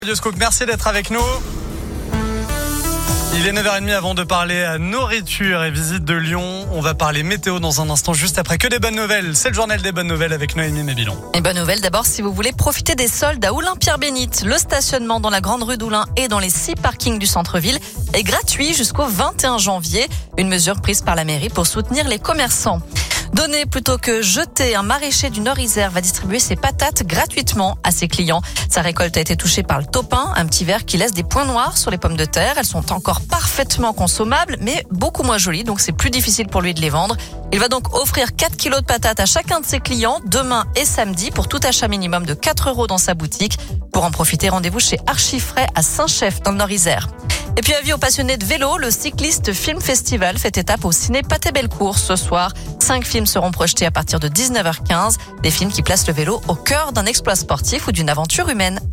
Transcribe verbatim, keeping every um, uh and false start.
Dioscoop, merci d'être avec nous. Il est neuf heures trente avant de parler à nourriture et visite de Lyon. On va parler météo dans un instant, juste après. Que des bonnes nouvelles. C'est le journal des bonnes nouvelles avec Noémie Mébilon. Et bonne nouvelle d'abord si vous voulez profiter des soldes à Oulin-Pierre-Bénite. Le stationnement dans la grande rue d'Oulin et dans les six parkings du centre-ville est gratuit jusqu'au vingt et un janvier. Une mesure prise par la mairie pour soutenir les commerçants. Donner plutôt que jeter, un maraîcher du Nord-Isère va distribuer ses patates gratuitement à ses clients. Sa récolte a été touchée par le taupin, un petit ver qui laisse des points noirs sur les pommes de terre. Elles sont encore parfaitement consommables, mais beaucoup moins jolies, donc c'est plus difficile pour lui de les vendre. Il va donc offrir quatre kilos de patates à chacun de ses clients demain et samedi pour tout achat minimum de quatre euros dans sa boutique. Pour en profiter, rendez-vous chez Archifrais à Saint-Chef dans le Nord-Isère. Et puis avis aux passionnés de vélo, le Cycliste Film Festival fait étape au ciné Pathé-Bellecour ce soir. Cinq films seront projetés à partir de dix-neuf heures quinze. Des films qui placent le vélo au cœur d'un exploit sportif ou d'une aventure humaine.